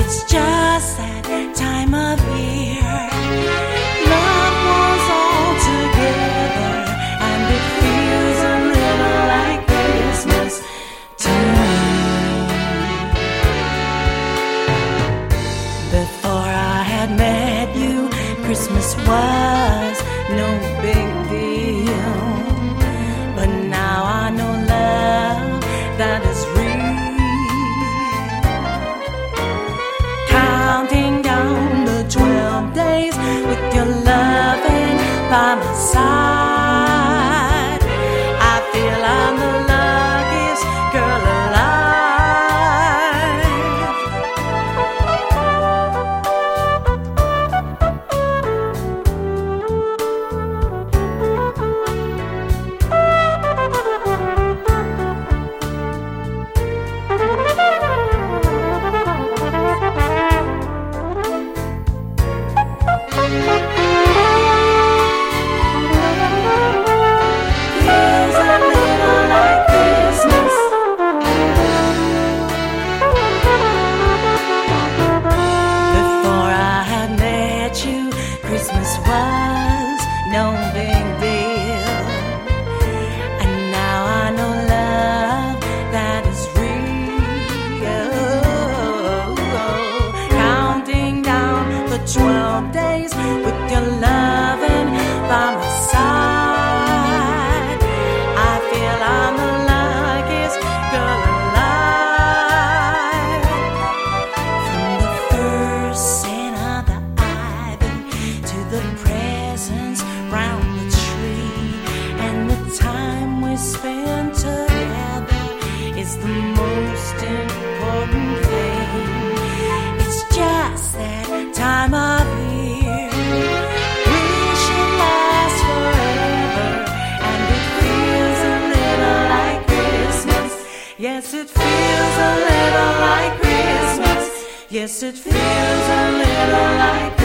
It's just that time of year. Love was all together, and it feels a little like Christmas to me. Before I had met you, Christmas was no big deal. But now I know love that is real. Counting down the 12 days with your loving by my side, I feel I'm the luckiest girl Christmas was no big deal, and now I know love that is real. Counting down the 12 days with your loving by my side, I feel I'm the luckiest girl alive. From the first scent of the the presents round the tree, and the time we spend together is the most important thing. It's just that time of year. We should last forever, and it feels a little like Christmas. Yes, it feels a little like Christmas. Yes, it feels a little like Christmas.